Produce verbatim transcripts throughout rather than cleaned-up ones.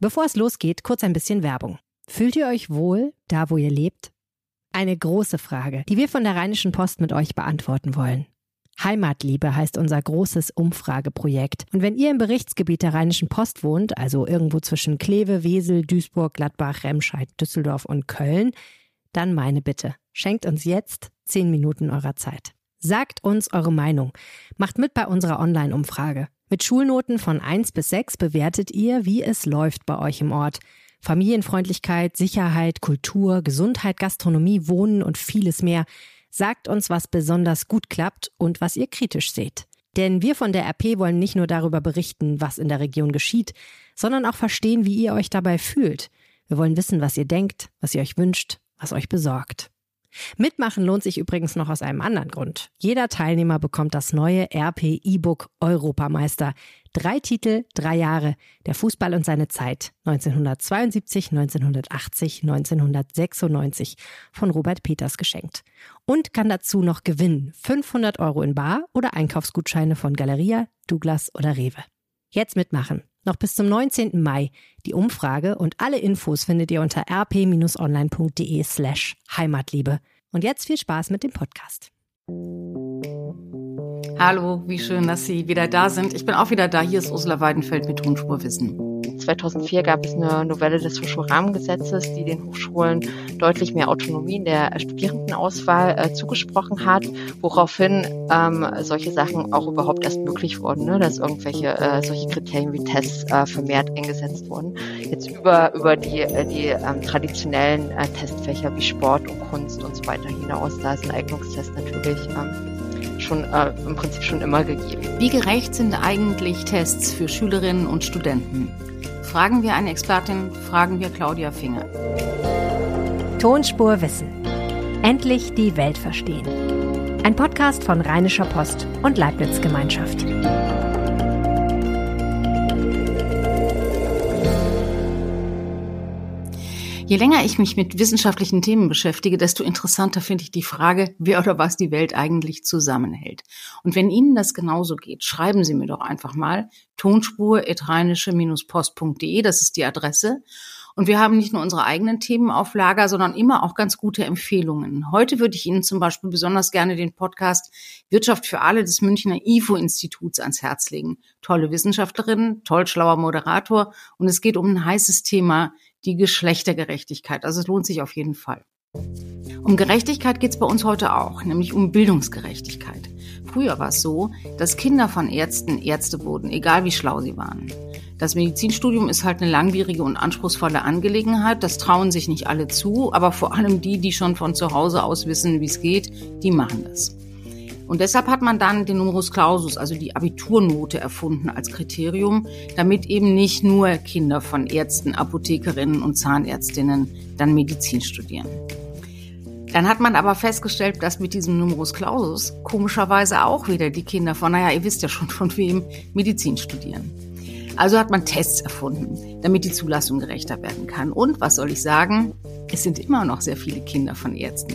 Bevor es losgeht, kurz ein bisschen Werbung. Fühlt ihr euch wohl, da wo ihr lebt? Eine große Frage, die wir von der Rheinischen Post mit euch beantworten wollen. Heimatliebe heißt unser großes Umfrageprojekt. Und wenn ihr im Berichtsgebiet der Rheinischen Post wohnt, also irgendwo zwischen Kleve, Wesel, Duisburg, Gladbach, Remscheid, Düsseldorf und Köln, dann meine Bitte, schenkt uns jetzt zehn Minuten eurer Zeit. Sagt uns eure Meinung. Macht mit bei unserer Online-Umfrage. Mit Schulnoten von eins bis sechs bewertet ihr, wie es läuft bei euch im Ort. Familienfreundlichkeit, Sicherheit, Kultur, Gesundheit, Gastronomie, Wohnen und vieles mehr. Sagt uns, was besonders gut klappt und was ihr kritisch seht. Denn wir von der R P wollen nicht nur darüber berichten, was in der Region geschieht, sondern auch verstehen, wie ihr euch dabei fühlt. Wir wollen wissen, was ihr denkt, was ihr euch wünscht, was euch besorgt. Mitmachen lohnt sich übrigens noch aus einem anderen Grund. Jeder Teilnehmer bekommt das neue R P E-Book Europameister. Drei Titel, drei Jahre. Der Fußball und seine Zeit. neunzehnhundertzweiundsiebzig, neunzehnhundertachtzig, neunzehnhundertsechsundneunzig von Robert Peters geschenkt. Und kann dazu noch gewinnen. fünfhundert Euro in Bar oder Einkaufsgutscheine von Galeria, Douglas oder Rewe. Jetzt mitmachen. Noch bis zum neunzehnten Mai. Die Umfrage und alle Infos findet ihr unter rp-online.de slash Heimatliebe. Und jetzt viel Spaß mit dem Podcast. Hallo, wie schön, dass Sie wieder da sind. Ich bin auch wieder da. Hier ist Ursula Weidenfeld mit Tonspurwissen. zweitausendvier gab es eine Novelle des Hochschulrahmengesetzes, die den Hochschulen deutlich mehr Autonomie in der Studierendenauswahl äh, zugesprochen hat, woraufhin ähm, solche Sachen auch überhaupt erst möglich wurden, ne? Dass irgendwelche äh, solche Kriterien wie Tests äh, vermehrt eingesetzt wurden. Jetzt über über die äh, die ähm, traditionellen äh, Testfächer wie Sport und Kunst und so weiter hinaus. Da ist ein Eignungstest natürlich ähm, schon äh, im Prinzip schon immer gegeben. Wie gerecht sind eigentlich Tests für Schülerinnen und Studenten? Fragen wir eine Expertin, fragen wir Claudia Finger. Tonspur Wissen. Endlich die Welt verstehen. Ein Podcast von Rheinischer Post und Leibniz Gemeinschaft. Je länger ich mich mit wissenschaftlichen Themen beschäftige, desto interessanter finde ich die Frage, wer oder was die Welt eigentlich zusammenhält. Und wenn Ihnen das genauso geht, schreiben Sie mir doch einfach mal tonspur at rheinische post punkt de, das ist die Adresse. Und wir haben nicht nur unsere eigenen Themen auf Lager, sondern immer auch ganz gute Empfehlungen. Heute würde ich Ihnen zum Beispiel besonders gerne den Podcast Wirtschaft für alle des Münchner I F O-Instituts ans Herz legen. Tolle Wissenschaftlerin, toll schlauer Moderator und es geht um ein heißes Thema, die Geschlechtergerechtigkeit. Also es lohnt sich auf jeden Fall. Um Gerechtigkeit geht es bei uns heute auch, nämlich um Bildungsgerechtigkeit. Früher war es so, dass Kinder von Ärzten Ärzte wurden, egal wie schlau sie waren. Das Medizinstudium ist halt eine langwierige und anspruchsvolle Angelegenheit. Das trauen sich nicht alle zu, aber vor allem die, die schon von zu Hause aus wissen, wie es geht, die machen das. Und deshalb hat man dann den Numerus Clausus, also die Abiturnote, erfunden als Kriterium, damit eben nicht nur Kinder von Ärzten, Apothekerinnen und Zahnärztinnen dann Medizin studieren. Dann hat man aber festgestellt, dass mit diesem Numerus Clausus komischerweise auch wieder die Kinder von, naja, ihr wisst ja schon von wem, Medizin studieren. Also hat man Tests erfunden, damit die Zulassung gerechter werden kann. Und was soll ich sagen? Es sind immer noch sehr viele Kinder von Ärzten.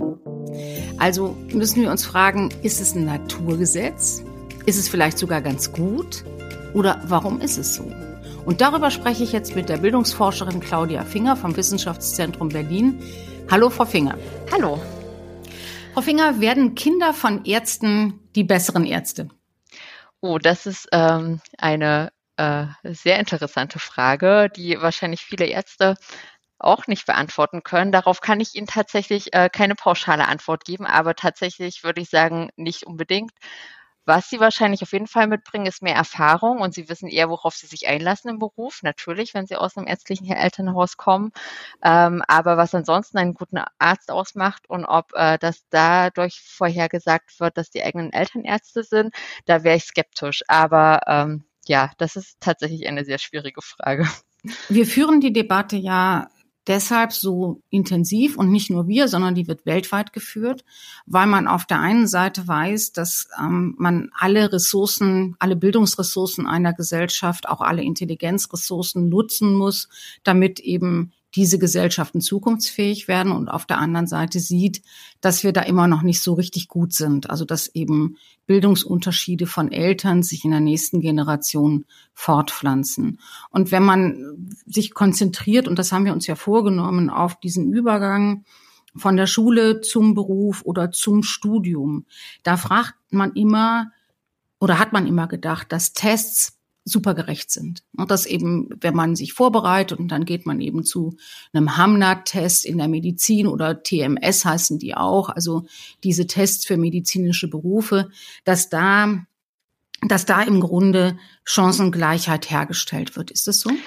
Also müssen wir uns fragen, ist es ein Naturgesetz? Ist es vielleicht sogar ganz gut? Oder warum ist es so? Und darüber spreche ich jetzt mit der Bildungsforscherin Claudia Finger vom Wissenschaftszentrum Berlin. Hallo, Frau Finger. Hallo. Frau Finger, werden Kinder von Ärzten die besseren Ärzte? Oh, das ist ähm, eine äh, sehr interessante Frage, die wahrscheinlich viele Ärzte auch nicht beantworten können. Darauf kann ich Ihnen tatsächlich äh, keine pauschale Antwort geben, aber tatsächlich würde ich sagen, nicht unbedingt. Was Sie wahrscheinlich auf jeden Fall mitbringen, ist mehr Erfahrung und Sie wissen eher, worauf Sie sich einlassen im Beruf, natürlich, wenn Sie aus einem ärztlichen Elternhaus kommen. Ähm, aber was ansonsten einen guten Arzt ausmacht und ob äh, das dadurch vorhergesagt wird, dass die eigenen Eltern Ärzte sind, da wäre ich skeptisch. Aber ähm, ja, das ist tatsächlich eine sehr schwierige Frage. Wir führen die Debatte ja deshalb so intensiv und nicht nur wir, sondern die wird weltweit geführt, weil man auf der einen Seite weiß, dass ähm, man alle Ressourcen, alle Bildungsressourcen einer Gesellschaft, auch alle Intelligenzressourcen nutzen muss, damit eben diese Gesellschaften zukunftsfähig werden und auf der anderen Seite sieht, dass wir da immer noch nicht so richtig gut sind. Also dass eben Bildungsunterschiede von Eltern sich in der nächsten Generation fortpflanzen. Und wenn man sich konzentriert, und das haben wir uns ja vorgenommen, auf diesen Übergang von der Schule zum Beruf oder zum Studium, da fragt man immer oder hat man immer gedacht, dass Tests super gerecht sind. Und das eben, wenn man sich vorbereitet und dann geht man eben zu einem Hamnat-Test in der Medizin oder T M S heißen die auch, also diese Tests für medizinische Berufe, dass da, dass da im Grunde Chancengleichheit hergestellt wird. Ist das so?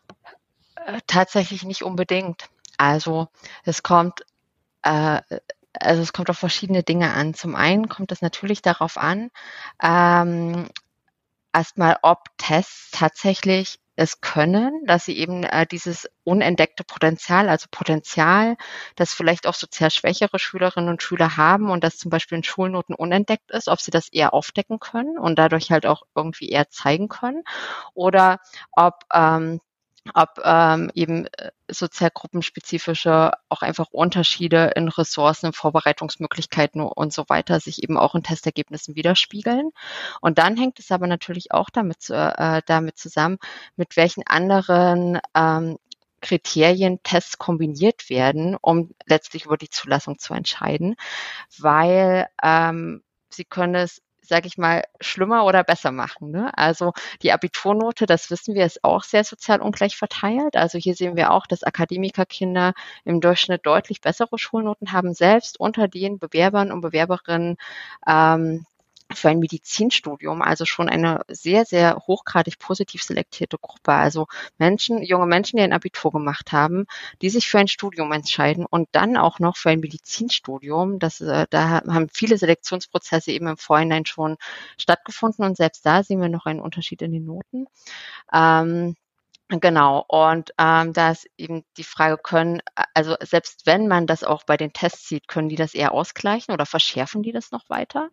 Tatsächlich nicht unbedingt. Also es kommt, äh, also es kommt auf verschiedene Dinge an. Zum einen kommt es natürlich darauf an, ähm, erstmal, ob Tests tatsächlich es können, dass sie eben äh, dieses unentdeckte Potenzial, also Potenzial, das vielleicht auch sozial schwächere Schülerinnen und Schüler haben und das zum Beispiel in Schulnoten unentdeckt ist, ob sie das eher aufdecken können und dadurch halt auch irgendwie eher zeigen können oder ob ähm, ob ähm, eben sozialgruppenspezifische auch einfach Unterschiede in Ressourcen, Vorbereitungsmöglichkeiten und so weiter sich eben auch in Testergebnissen widerspiegeln. Und dann hängt es aber natürlich auch damit, äh, damit zusammen, mit welchen anderen ähm, Kriterien Tests kombiniert werden, um letztlich über die Zulassung zu entscheiden, weil ähm, sie können es, sage ich mal, schlimmer oder besser machen. Ne? Also die Abiturnote, das wissen wir, ist auch sehr sozial ungleich verteilt. Also hier sehen wir auch, dass Akademikerkinder im Durchschnitt deutlich bessere Schulnoten haben, selbst unter den Bewerbern und Bewerberinnen ähm, für ein Medizinstudium, also schon eine sehr, sehr hochgradig positiv selektierte Gruppe. Also Menschen, junge Menschen, die ein Abitur gemacht haben, die sich für ein Studium entscheiden und dann auch noch für ein Medizinstudium. Das, äh, da haben viele Selektionsprozesse eben im Vorhinein schon stattgefunden und selbst da sehen wir noch einen Unterschied in den Noten. Ähm, Genau, und ähm, da ist eben die Frage, können, also selbst wenn man das auch bei den Tests sieht, können die das eher ausgleichen oder verschärfen die das noch weiter?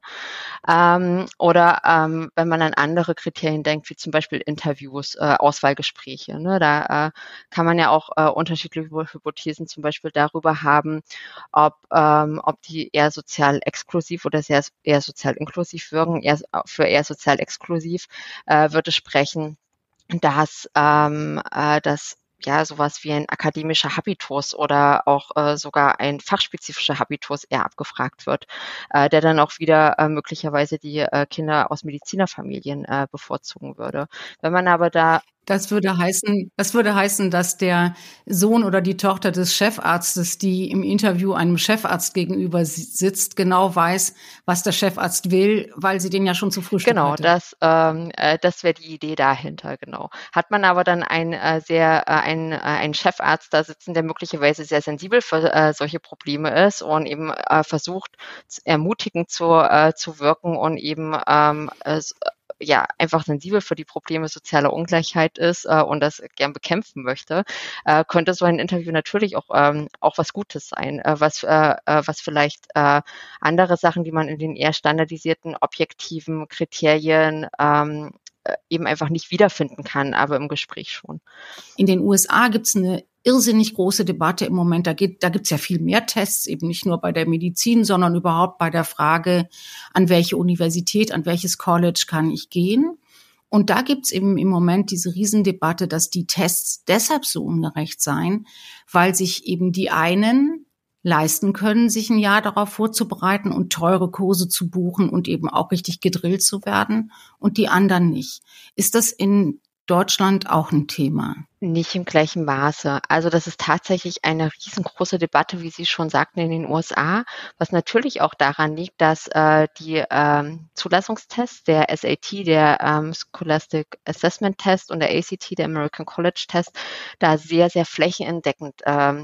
Ähm, oder ähm, wenn man an andere Kriterien denkt, wie zum Beispiel Interviews, äh, Auswahlgespräche, ne, da äh, kann man ja auch äh, unterschiedliche Hypothesen zum Beispiel darüber haben, ob, ähm, ob die eher sozial exklusiv oder sehr, eher sozial inklusiv wirken. Eher, für eher sozial exklusiv äh, würde sprechen, dass ähm, äh, dass ja sowas wie ein akademischer Habitus oder auch äh, sogar ein fachspezifischer Habitus eher abgefragt wird, äh, der dann auch wieder äh, möglicherweise die äh, Kinder aus Medizinerfamilien äh, bevorzugen würde. Wenn man aber da Das würde heißen, das würde heißen, dass der Sohn oder die Tochter des Chefarztes, die im Interview einem Chefarzt gegenüber sitzt, genau weiß, was der Chefarzt will, weil sie den ja schon zu Frühstück Genau, hatte. das, ähm, äh, das wäre die Idee dahinter, genau. Hat man aber dann ein äh, sehr äh, ein, äh, einen Chefarzt da sitzen, der möglicherweise sehr sensibel für äh, solche Probleme ist und eben äh, versucht, ermutigend zu, äh, zu wirken und eben ähm, äh, ja, einfach sensibel für die Probleme sozialer Ungleichheit ist äh, und das gern bekämpfen möchte, äh, könnte so ein Interview natürlich auch ähm, auch was Gutes sein, äh, was äh, was vielleicht äh, andere Sachen, die man in den eher standardisierten, objektiven Kriterien ähm, eben einfach nicht wiederfinden kann, aber im Gespräch schon. In den U S A gibt's eine irrsinnig große Debatte im Moment. Da geht, da gibt's ja viel mehr Tests, eben nicht nur bei der Medizin, sondern überhaupt bei der Frage, an welche Universität, an welches College kann ich gehen. Und da gibt's eben im Moment diese Riesendebatte, dass die Tests deshalb so ungerecht seien, weil sich eben die einen leisten können, sich ein Jahr darauf vorzubereiten und teure Kurse zu buchen und eben auch richtig gedrillt zu werden und die anderen nicht. Ist das in Deutschland auch ein Thema? Nicht im gleichen Maße. Also das ist tatsächlich eine riesengroße Debatte, wie Sie schon sagten, in den U S A, was natürlich auch daran liegt, dass äh, die ähm, Zulassungstests, der S A T, der ähm, Scholastic Assessment Test und der A C T, der American College Test, da sehr, sehr flächendeckend ähm,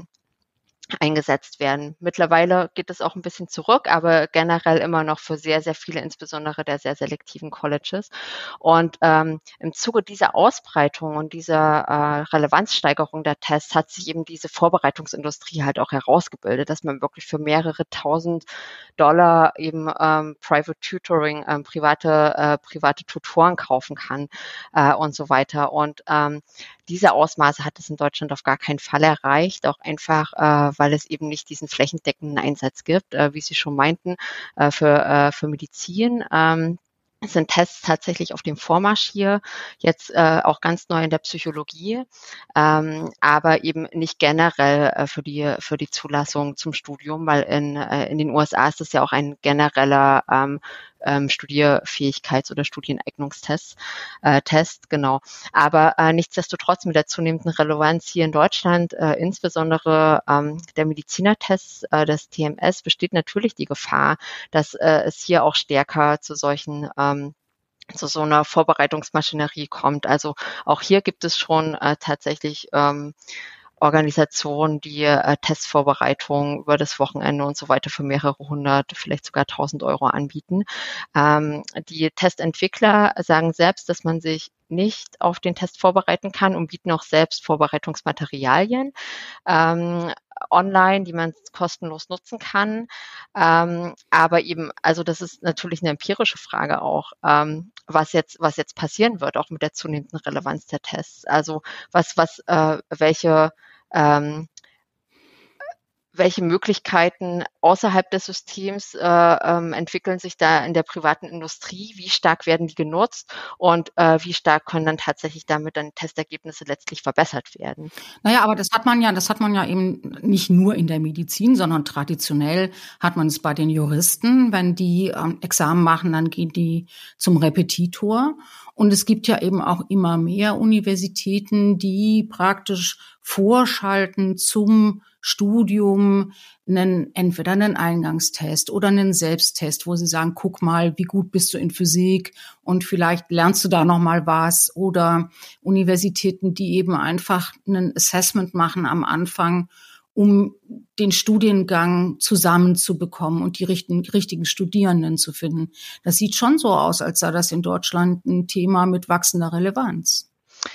eingesetzt werden. Mittlerweile geht es auch ein bisschen zurück, aber generell immer noch für sehr, sehr viele, insbesondere der sehr selektiven Colleges. Und ähm, im Zuge dieser Ausbreitung und dieser äh, Relevanzsteigerung der Tests hat sich eben diese Vorbereitungsindustrie halt auch herausgebildet, dass man wirklich für mehrere tausend Dollar eben ähm, Private Tutoring, ähm, private, äh, private Tutoren kaufen kann äh, und so weiter. Und ähm, diese Ausmaße hat es in Deutschland auf gar keinen Fall erreicht, auch einfach, äh, weil es eben nicht diesen flächendeckenden Einsatz gibt, äh, wie Sie schon meinten, äh, für, äh, für Medizin. Ähm, Es sind Tests tatsächlich auf dem Vormarsch hier, jetzt äh, auch ganz neu in der Psychologie, ähm, aber eben nicht generell äh, für die für die Zulassung zum Studium, weil in äh, in den U S A ist es ja auch ein genereller ähm, ähm, Studierfähigkeits- oder Studieneignungstest, äh, Test, genau. Aber äh, nichtsdestotrotz mit der zunehmenden Relevanz hier in Deutschland, äh, insbesondere ähm, der Medizinertests, äh, des T M S, besteht natürlich die Gefahr, dass äh, es hier auch stärker zu solchen ähm, zu so einer Vorbereitungsmaschinerie kommt. Also auch hier gibt es schon äh, tatsächlich ähm, Organisationen, die äh, Testvorbereitungen über das Wochenende und so weiter für mehrere hundert, vielleicht sogar tausend Euro anbieten. Ähm, die Testentwickler sagen selbst, dass man sich nicht auf den Test vorbereiten kann und bieten auch selbst Vorbereitungsmaterialien ähm, online, die man kostenlos nutzen kann. Ähm, aber eben, also das ist natürlich eine empirische Frage auch, ähm, was jetzt, was jetzt passieren wird, auch mit der zunehmenden Relevanz der Tests. Also was, was, äh, welche ähm, welche Möglichkeiten außerhalb des Systems äh, ähm, entwickeln sich da in der privaten Industrie, wie stark werden die genutzt und äh, wie stark können dann tatsächlich damit dann Testergebnisse letztlich verbessert werden. Naja, aber das hat man ja, das hat man ja eben nicht nur in der Medizin, sondern traditionell hat man es bei den Juristen. Wenn die ähm, Examen machen, dann gehen die zum Repetitor. Und es gibt ja eben auch immer mehr Universitäten, die praktisch vorschalten zum Studium einen, entweder einen Eingangstest oder einen Selbsttest, wo sie sagen, guck mal, wie gut bist du in Physik und vielleicht lernst du da noch mal was. Oder Universitäten, die eben einfach ein Assessment machen am Anfang, um den Studiengang zusammenzubekommen und die richtigen, richtigen Studierenden zu finden. Das sieht schon so aus, als sei das in Deutschland ein Thema mit wachsender Relevanz.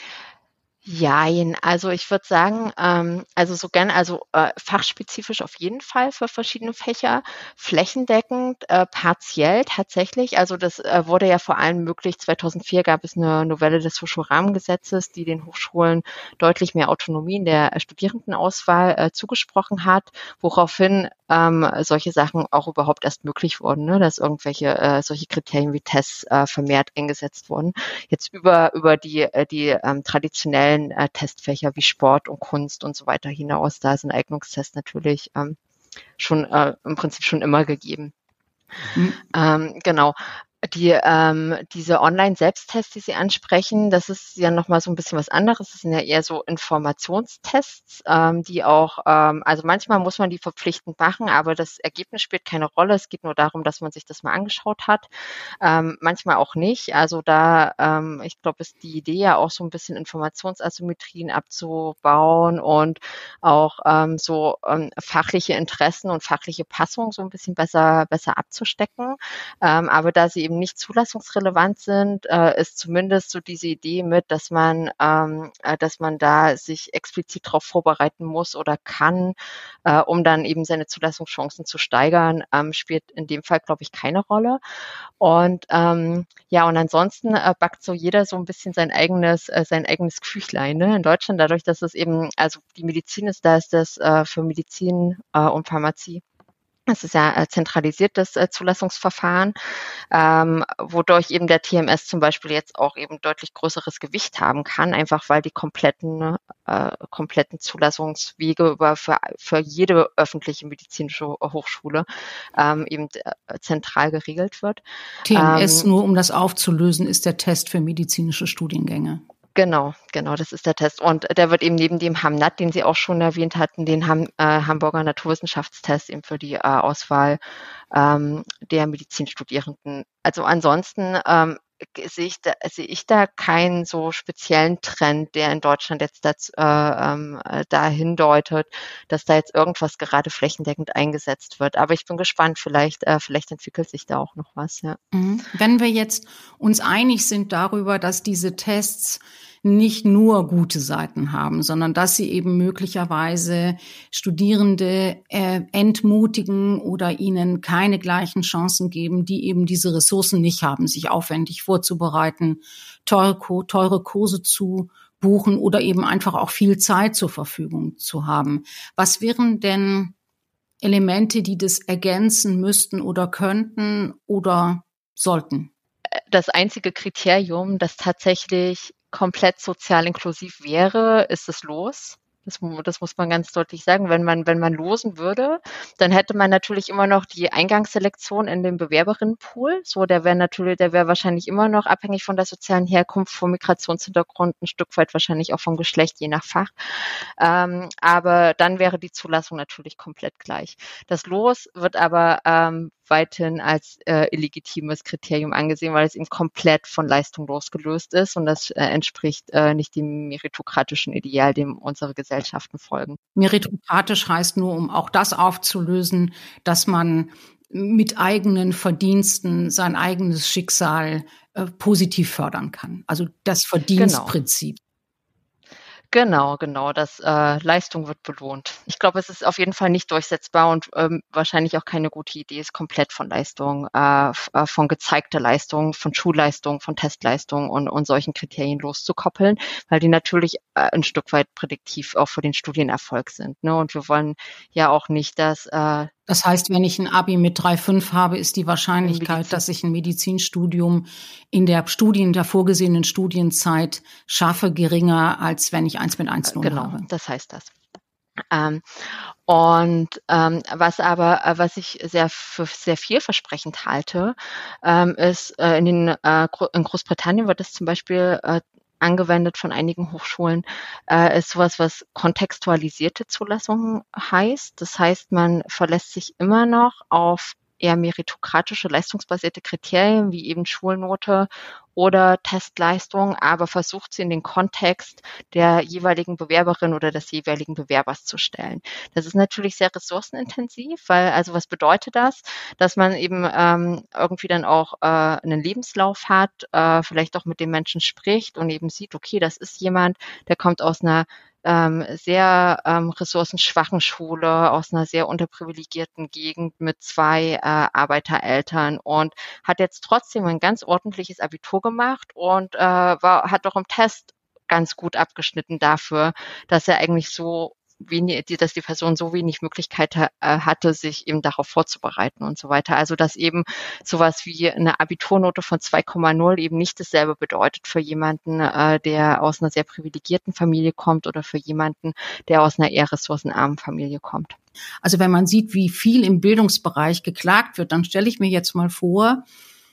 Jein, also ich würde sagen, ähm, also so gern, also äh, fachspezifisch auf jeden Fall für verschiedene Fächer, flächendeckend, äh, partiell tatsächlich. Also das äh, wurde ja vor allem möglich. zweitausendvier gab es eine Novelle des Hochschulrahmengesetzes, die den Hochschulen deutlich mehr Autonomie in der Studierendenauswahl äh, zugesprochen hat, woraufhin ähm, solche Sachen auch überhaupt erst möglich wurden, ne? Dass irgendwelche äh, solche Kriterien wie Tests äh, vermehrt eingesetzt wurden. Jetzt über über die äh, die ähm, traditionellen Äh, Testfächer wie Sport und Kunst und so weiter hinaus. Da sind Eignungstests natürlich ähm, schon äh, im Prinzip schon immer gegeben. Mhm. Ähm, genau. Die, ähm, diese Online-Selbsttests, die Sie ansprechen, das ist ja nochmal so ein bisschen was anderes. Das sind ja eher so Informationstests, ähm, die auch, ähm, also manchmal muss man die verpflichtend machen, aber das Ergebnis spielt keine Rolle. Es geht nur darum, dass man sich das mal angeschaut hat. Ähm, manchmal auch nicht. Also da, ähm, ich glaube, ist die Idee ja auch so ein bisschen Informationsasymmetrien abzubauen und auch ähm, so ähm, fachliche Interessen und fachliche Passung so ein bisschen besser, besser abzustecken. Ähm, aber da sie eben nicht zulassungsrelevant sind, äh, ist zumindest so diese Idee mit, dass man, ähm, äh, dass man da sich explizit darauf vorbereiten muss oder kann, äh, um dann eben seine Zulassungschancen zu steigern, ähm, spielt in dem Fall, glaube ich, keine Rolle. Und ähm, ja, und ansonsten äh, backt so jeder so ein bisschen sein eigenes, äh, sein eigenes Küchlein, ne? In Deutschland, dadurch, dass es eben, also die Medizin ist, da ist das äh, für Medizin äh, und Pharmazie. Es ist ja äh, zentralisiertes äh, Zulassungsverfahren, ähm, wodurch eben der T M S zum Beispiel jetzt auch eben deutlich größeres Gewicht haben kann, einfach weil die kompletten, äh, kompletten Zulassungswege über für, für jede öffentliche medizinische Hochschule ähm, eben äh, zentral geregelt wird. T M S, ähm, nur um das aufzulösen, ist der Test für medizinische Studiengänge. Genau, genau, das ist der Test. Und der wird eben neben dem HAMNAT, den Sie auch schon erwähnt hatten, den Ham, äh, Hamburger Naturwissenschaftstest eben für die äh, Auswahl ähm, der Medizinstudierenden. Also ansonsten ähm, sehe ich, da, sehe ich da keinen so speziellen Trend, der in Deutschland jetzt das, äh, äh, dahin deutet, dass da jetzt irgendwas gerade flächendeckend eingesetzt wird. Aber ich bin gespannt, vielleicht, äh, vielleicht entwickelt sich da auch noch was. Ja. Wenn wir jetzt uns einig sind darüber, dass diese Tests nicht nur gute Seiten haben, sondern dass sie eben möglicherweise Studierende äh, entmutigen oder ihnen keine gleichen Chancen geben, die eben diese Ressourcen nicht haben, sich aufwendig vorzubereiten, teure, teure Kurse zu buchen oder eben einfach auch viel Zeit zur Verfügung zu haben. Was wären denn Elemente, die das ergänzen müssten oder könnten oder sollten? Das einzige Kriterium, das tatsächlich komplett sozial inklusiv wäre, ist das Los. Das, das muss man ganz deutlich sagen. Wenn man, wenn man losen würde, dann hätte man natürlich immer noch die Eingangsselektion in dem Bewerberinnenpool. So, der wäre natürlich, der wäre wahrscheinlich immer noch abhängig von der sozialen Herkunft, vom Migrationshintergrund, ein Stück weit wahrscheinlich auch vom Geschlecht, je nach Fach. Ähm, aber dann wäre die Zulassung natürlich komplett gleich. Das Los wird aber ähm, weiterhin als äh, illegitimes Kriterium angesehen, weil es eben komplett von Leistung losgelöst ist und das äh, entspricht äh, nicht dem meritokratischen Ideal, dem unsere Gesellschaften folgen. Meritokratisch heißt nur, um auch das aufzulösen, dass man mit eigenen Verdiensten sein eigenes Schicksal äh, positiv fördern kann. Also das Verdienstprinzip. Genau. Genau, genau. Das äh, Leistung wird belohnt. Ich glaube, es ist auf jeden Fall nicht durchsetzbar und ähm, wahrscheinlich auch keine gute Idee, es komplett von Leistung, äh, von gezeigter Leistung, von Schulleistung, von Testleistung und, und solchen Kriterien loszukoppeln, weil die natürlich äh, ein Stück weit prädiktiv auch für den Studienerfolg sind. Ne? Und wir wollen ja auch nicht, dass äh, Das heißt, wenn ich ein Abi mit drei Komma fünf habe, ist die Wahrscheinlichkeit, dass ich ein Medizinstudium in der Studien, der vorgesehenen Studienzeit schaffe, geringer, als wenn ich eins mit eins Komma null genau, habe. Genau, das heißt das. Ähm, und ähm, was aber, äh, was ich sehr für sehr vielversprechend halte, ähm, ist äh, in den äh, in Großbritannien wird es zum Beispiel äh, angewendet von einigen Hochschulen, äh, ist sowas, was kontextualisierte Zulassung heißt. Das heißt, man verlässt sich immer noch auf eher meritokratische, leistungsbasierte Kriterien, wie eben Schulnote oder Testleistung, aber versucht sie in den Kontext der jeweiligen Bewerberin oder des jeweiligen Bewerbers zu stellen. Das ist natürlich sehr ressourcenintensiv, weil, also was bedeutet das? Dass man eben ähm, irgendwie dann auch äh, einen Lebenslauf hat, äh, vielleicht auch mit dem Menschen spricht und eben sieht, okay, das ist jemand, der kommt aus einer ähm, sehr ähm, ressourcenschwachen Schule, aus einer sehr unterprivilegierten Gegend mit zwei äh, Arbeitereltern und hat jetzt trotzdem ein ganz ordentliches Abitur gemacht und äh, war, hat doch im Test ganz gut abgeschnitten dafür, dass er eigentlich so wenig, dass die Person so wenig Möglichkeit äh, hatte, sich eben darauf vorzubereiten und so weiter. Also dass eben sowas wie eine Abiturnote von zwei Komma null eben nicht dasselbe bedeutet für jemanden, äh, der aus einer sehr privilegierten Familie kommt oder für jemanden, der aus einer eher ressourcenarmen Familie kommt. Also wenn man sieht, wie viel im Bildungsbereich geklagt wird, dann stelle ich mir jetzt mal vor,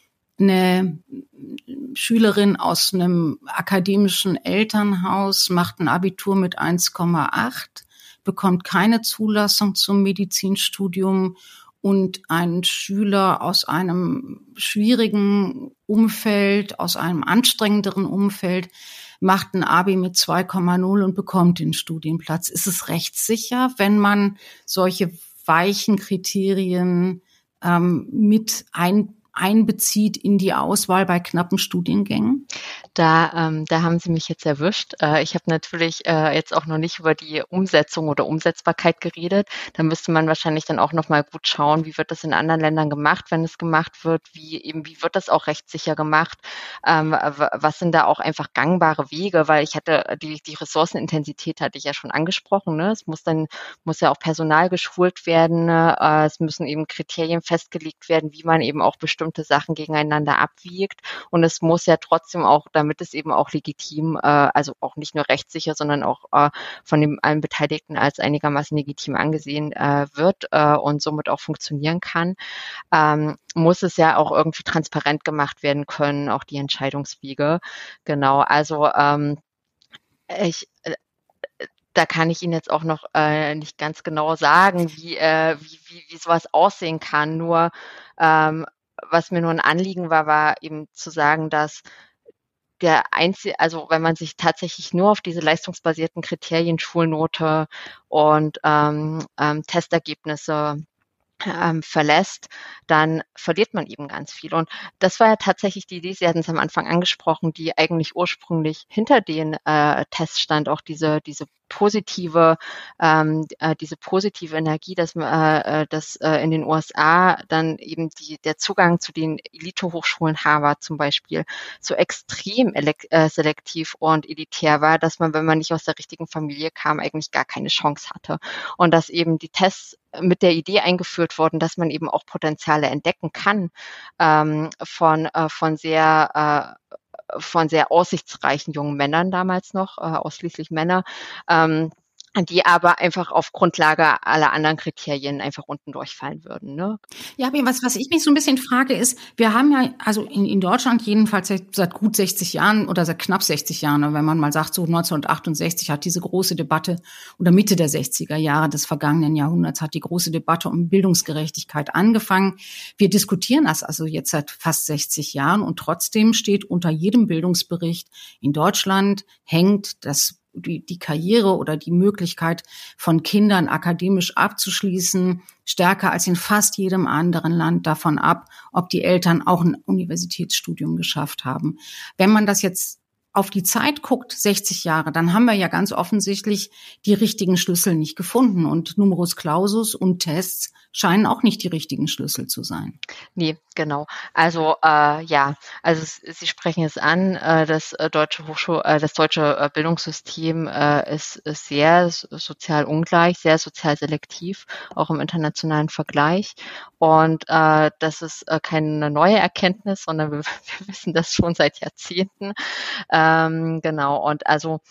eine Schülerin aus einem akademischen Elternhaus macht ein Abitur mit eins Komma acht, bekommt keine Zulassung zum Medizinstudium und ein Schüler aus einem schwierigen Umfeld, aus einem anstrengenderen Umfeld, macht ein Abi mit zwei Komma null und bekommt den Studienplatz. Ist es rechtssicher, wenn man solche weichen Kriterien ähm, mit ein einbezieht in die Auswahl bei knappen Studiengängen? Da, ähm, da haben Sie mich jetzt erwischt. Äh, ich habe natürlich äh, jetzt auch noch nicht über die Umsetzung oder Umsetzbarkeit geredet. Da müsste man wahrscheinlich dann auch noch mal gut schauen, wie wird das in anderen Ländern gemacht, wenn es gemacht wird, wie eben wie wird das auch rechtssicher gemacht, ähm, was sind da auch einfach gangbare Wege, weil ich hatte die die Ressourcenintensität hatte ich ja schon angesprochen. Ne? Es muss dann muss ja auch Personal geschult werden. Äh, es müssen eben Kriterien festgelegt werden, wie man eben auch bestimmte Sachen gegeneinander abwiegt. Und es muss ja trotzdem auch, damit es eben auch legitim, äh, also auch nicht nur rechtssicher, sondern auch äh, von dem allen Beteiligten als einigermaßen legitim angesehen äh, wird äh, und somit auch funktionieren kann, ähm, muss es ja auch irgendwie transparent gemacht werden können, auch die Entscheidungswege. Genau, also ähm, ich äh, da kann ich Ihnen jetzt auch noch äh, nicht ganz genau sagen, wie, äh, wie, wie, wie sowas aussehen kann. Nur ähm, was mir nur ein Anliegen war, war eben zu sagen, dass der einzige, also wenn man sich tatsächlich nur auf diese leistungsbasierten Kriterien, Schulnote und ähm, ähm, Testergebnisse ähm, verlässt, dann verliert man eben ganz viel. Und das war ja tatsächlich die Idee, Sie hatten es am Anfang angesprochen, die eigentlich ursprünglich hinter den äh, Tests stand, auch diese, diese positive, ähm, äh, diese positive Energie, dass, äh, dass äh, in den U S A dann eben die, der Zugang zu den Elite-Hochschulen Harvard zum Beispiel so extrem elek- äh, selektiv und elitär war, dass man, wenn man nicht aus der richtigen Familie kam, eigentlich gar keine Chance hatte. Und dass eben die Tests mit der Idee eingeführt wurden, dass man eben auch Potenziale entdecken kann ähm, von, äh, von sehr äh, von sehr aussichtsreichen jungen Männern damals noch, äh, ausschließlich Männer, ähm, die aber einfach auf Grundlage aller anderen Kriterien einfach unten durchfallen würden. Ne? Ja, aber was, was ich mich so ein bisschen frage, ist, wir haben ja, also in, in Deutschland jedenfalls seit, seit gut sechzig Jahren oder seit knapp sechzig Jahren, wenn man mal sagt, so neunzehnhundertachtundsechzig hat diese große Debatte oder Mitte der sechziger Jahre des vergangenen Jahrhunderts hat die große Debatte um Bildungsgerechtigkeit angefangen. Wir diskutieren das also jetzt seit fast sechzig Jahren und trotzdem steht unter jedem Bildungsbericht in Deutschland hängt das Die, die Karriere oder die Möglichkeit von Kindern akademisch abzuschließen, stärker als in fast jedem anderen Land davon ab, ob die Eltern auch ein Universitätsstudium geschafft haben. Wenn man das jetzt auf die Zeit guckt, sechzig Jahre, dann haben wir ja ganz offensichtlich die richtigen Schlüssel nicht gefunden. Und Numerus Clausus und Tests scheinen auch nicht die richtigen Schlüssel zu sein. Nee, genau. Also äh, ja, also es, Sie sprechen es an, äh, das äh, deutsche Hochschul, äh, das deutsche äh, Bildungssystem äh, ist, ist sehr sozial ungleich, sehr sozial selektiv, auch im internationalen Vergleich. Und äh, das ist äh, keine neue Erkenntnis, sondern wir, wir wissen das schon seit Jahrzehnten. Ähm, genau. Und also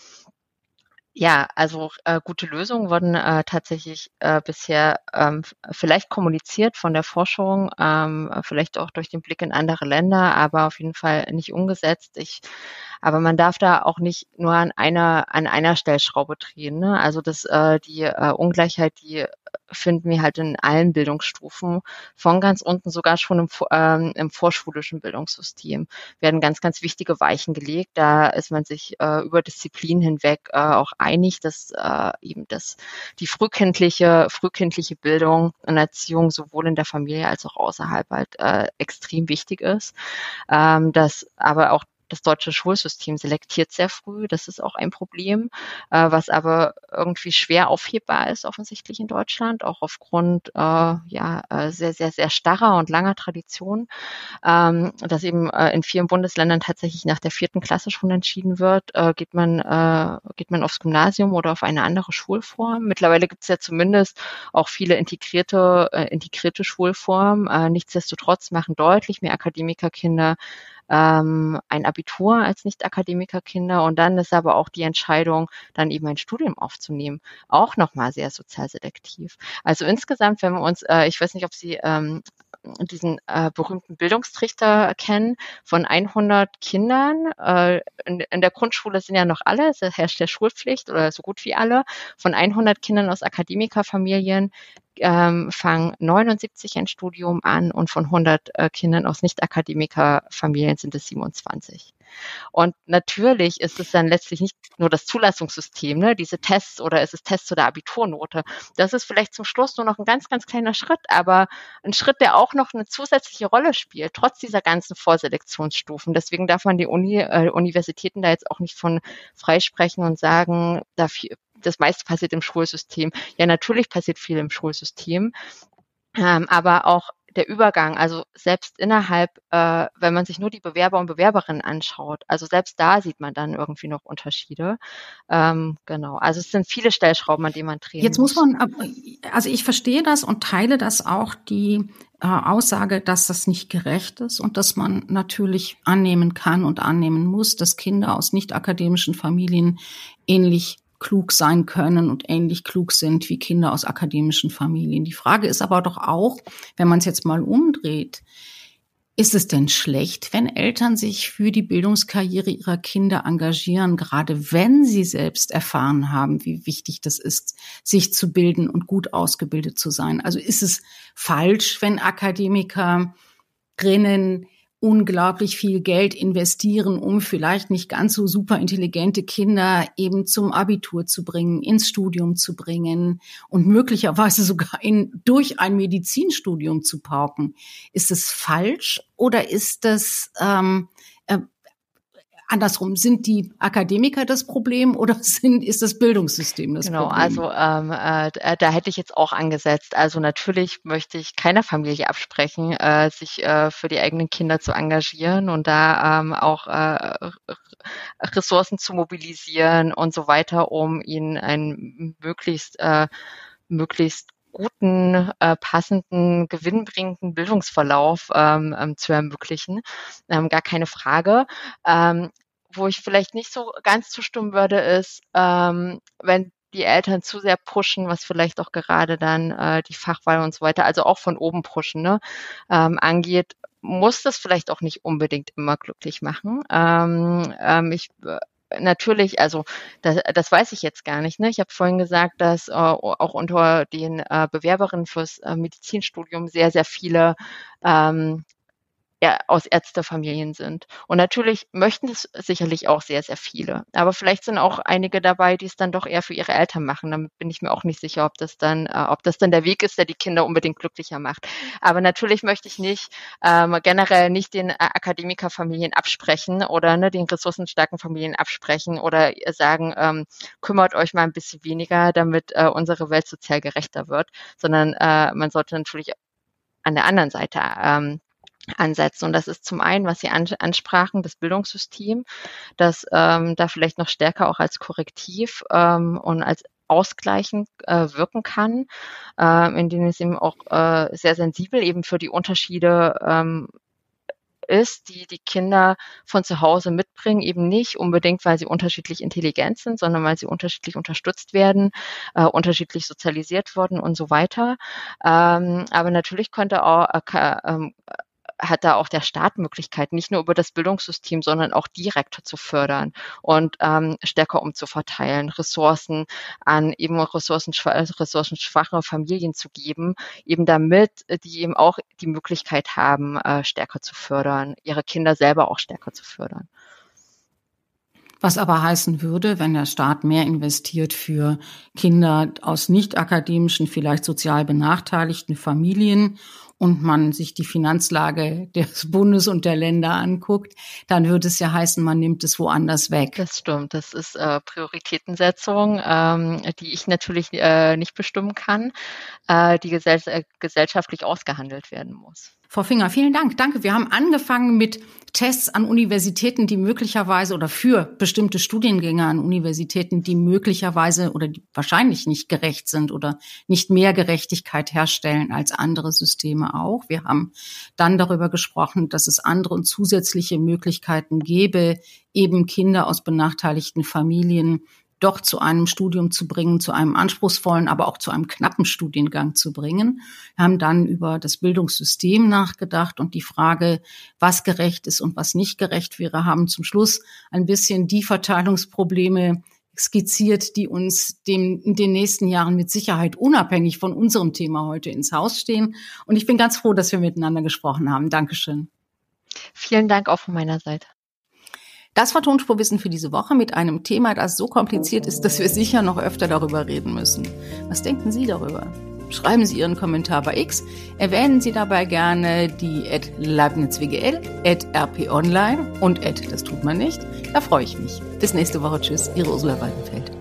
ja, also äh, gute Lösungen wurden äh, tatsächlich äh, bisher ähm, vielleicht kommuniziert von der Forschung, ähm, vielleicht auch durch den Blick in andere Länder, aber auf jeden Fall nicht umgesetzt. Ich, aber man darf da auch nicht nur an einer an einer Stellschraube drehen. Ne? Also das äh, die äh, Ungleichheit, die finden wir halt in allen Bildungsstufen, von ganz unten sogar schon im, ähm, im vorschulischen Bildungssystem werden ganz, ganz wichtige Weichen gelegt. Da ist man sich äh, über Disziplinen hinweg äh, auch einig, dass äh, eben das, die frühkindliche, frühkindliche Bildung und Erziehung sowohl in der Familie als auch außerhalb halt äh, extrem wichtig ist. Ähm, dass aber auch das deutsche Schulsystem selektiert sehr früh. Das ist auch ein Problem, äh, was aber irgendwie schwer aufhebbar ist, offensichtlich in Deutschland, auch aufgrund äh, ja äh, sehr, sehr, sehr starrer und langer Tradition, ähm, dass eben äh, in vielen Bundesländern tatsächlich nach der vierten Klasse schon entschieden wird, äh, geht man äh, geht man aufs Gymnasium oder auf eine andere Schulform. Mittlerweile gibt es ja zumindest auch viele integrierte äh, integrierte Schulformen. Äh, nichtsdestotrotz machen deutlich mehr Akademikerkinder ähm, ein Abitur als Nicht-Akademikerkinder und dann ist aber auch die Entscheidung, dann eben ein Studium aufzunehmen, auch nochmal sehr sozial selektiv. Also insgesamt, wenn wir uns, äh, ich weiß nicht, ob Sie ähm, diesen äh, berühmten Bildungstrichter kennen, von hundert Kindern, äh, in, in der Grundschule sind ja noch alle, es herrscht ja Schulpflicht oder so gut wie alle, von hundert Kindern aus Akademikerfamilien ähm, fangen neunundsiebzig ein Studium an und von hundert äh, Kindern aus Nicht-Akademikerfamilien sind es siebenundzwanzig. Und natürlich ist es dann letztlich nicht nur das Zulassungssystem, ne, diese Tests oder ist es Tests oder Abiturnote. Das ist vielleicht zum Schluss nur noch ein ganz, ganz kleiner Schritt, aber ein Schritt, der auch noch eine zusätzliche Rolle spielt, trotz dieser ganzen Vorselektionsstufen. Deswegen darf man die Uni, äh, Universitäten da jetzt auch nicht von freisprechen und sagen, dafür, das meiste passiert im Schulsystem. Ja, natürlich passiert viel im Schulsystem, ähm, aber auch der Übergang, also selbst innerhalb, äh, wenn man sich nur die Bewerber und Bewerberinnen anschaut, also selbst da sieht man dann irgendwie noch Unterschiede. Ähm, genau, also es sind viele Stellschrauben, an denen man drehen Jetzt muss man, also ich verstehe das und teile das auch, die äh, Aussage, dass das nicht gerecht ist und dass man natürlich annehmen kann und annehmen muss, dass Kinder aus nicht akademischen Familien ähnlich klug sein können und ähnlich klug sind wie Kinder aus akademischen Familien. Die Frage ist aber doch auch, wenn man es jetzt mal umdreht, ist es denn schlecht, wenn Eltern sich für die Bildungskarriere ihrer Kinder engagieren, gerade wenn sie selbst erfahren haben, wie wichtig das ist, sich zu bilden und gut ausgebildet zu sein? Also ist es falsch, wenn Akademikerinnen unglaublich viel Geld investieren, um vielleicht nicht ganz so super intelligente Kinder eben zum Abitur zu bringen, ins Studium zu bringen und möglicherweise sogar in, durch ein Medizinstudium zu pauken? Ist es falsch oder ist das ähm, äh, andersrum, sind die Akademiker das Problem oder sind, ist das Bildungssystem das genau, Problem? Genau, also ähm, äh, da hätte ich jetzt auch angesetzt. Also natürlich möchte ich keiner Familie absprechen, äh, sich äh, für die eigenen Kinder zu engagieren und da ähm, auch äh, Ressourcen zu mobilisieren und so weiter, um ihnen einen möglichst äh, möglichst guten, äh, passenden, gewinnbringenden Bildungsverlauf ähm, ähm, zu ermöglichen. Ähm, gar keine Frage. Ähm, wo ich vielleicht nicht so ganz zustimmen würde, ist, ähm, wenn die Eltern zu sehr pushen, was vielleicht auch gerade dann äh, die Fachwahl und so weiter, also auch von oben pushen, ne, ähm, angeht, muss das vielleicht auch nicht unbedingt immer glücklich machen. Ähm, ähm, ich Natürlich, also das, das weiß ich jetzt gar nicht. Ne? Ich habe vorhin gesagt, dass äh, auch unter den äh, Bewerberinnen fürs äh, Medizinstudium sehr, sehr viele ähm, ja, aus Ärztefamilien sind. Und natürlich möchten es sicherlich auch sehr, sehr viele. Aber vielleicht sind auch einige dabei, die es dann doch eher für ihre Eltern machen. Damit bin ich mir auch nicht sicher, ob das dann, äh, ob das dann der Weg ist, der die Kinder unbedingt glücklicher macht. Aber natürlich möchte ich nicht ähm, generell nicht den äh, Akademikerfamilien absprechen oder ne, den ressourcenstarken Familien absprechen oder sagen, ähm, kümmert euch mal ein bisschen weniger, damit äh, unsere Welt sozial gerechter wird, sondern äh, man sollte natürlich an der anderen Seite ähm, ansetzen. Und das ist zum einen, was Sie ansprachen, das Bildungssystem, das ähm, da vielleicht noch stärker auch als Korrektiv ähm, und als ausgleichend äh, wirken kann, äh, in denen es eben auch äh, sehr sensibel eben für die Unterschiede ähm, ist, die die Kinder von zu Hause mitbringen, eben nicht unbedingt, weil sie unterschiedlich intelligent sind, sondern weil sie unterschiedlich unterstützt werden, äh, unterschiedlich sozialisiert wurden und so weiter. Ähm, aber natürlich könnte auch äh, ähm, hat da auch der Staat Möglichkeiten, nicht nur über das Bildungssystem, sondern auch direkt zu fördern und ähm, stärker umzuverteilen, Ressourcen an eben ressourcenschwache, ressourcenschwache Familien zu geben, eben damit die eben auch die Möglichkeit haben, äh, stärker zu fördern, ihre Kinder selber auch stärker zu fördern. Was aber heißen würde, wenn der Staat mehr investiert für Kinder aus nicht akademischen, vielleicht sozial benachteiligten Familien und man sich die Finanzlage des Bundes und der Länder anguckt, dann würde es ja heißen, man nimmt es woanders weg. Das stimmt. Das ist äh, Prioritätensetzung, ähm, die ich natürlich äh, nicht bestimmen kann, äh, die gesell- äh, gesellschaftlich ausgehandelt werden muss. Frau Finger, vielen Dank. Danke. Wir haben angefangen mit Tests an Universitäten, die möglicherweise oder für bestimmte Studiengänge an Universitäten, die möglicherweise oder die wahrscheinlich nicht gerecht sind oder nicht mehr Gerechtigkeit herstellen als andere Systeme auch. Wir haben dann darüber gesprochen, dass es andere und zusätzliche Möglichkeiten gäbe, eben Kinder aus benachteiligten Familien doch zu einem Studium zu bringen, zu einem anspruchsvollen, aber auch zu einem knappen Studiengang zu bringen. Wir haben dann über das Bildungssystem nachgedacht und die Frage, was gerecht ist und was nicht gerecht wäre, haben zum Schluss ein bisschen die Verteilungsprobleme skizziert, die uns dem, in den nächsten Jahren mit Sicherheit unabhängig von unserem Thema heute ins Haus stehen. Und ich bin ganz froh, dass wir miteinander gesprochen haben. Dankeschön. Vielen Dank auch von meiner Seite. Das war Tonspurwissen für diese Woche mit einem Thema, das so kompliziert ist, dass wir sicher noch öfter darüber reden müssen. Was denken Sie darüber? Schreiben Sie Ihren Kommentar bei X. Erwähnen Sie dabei gerne die at leibnizwgl, at rponline und at das tut man nicht. Da freue ich mich. Bis nächste Woche. Tschüss, Ihre Ursula Weidenfeld.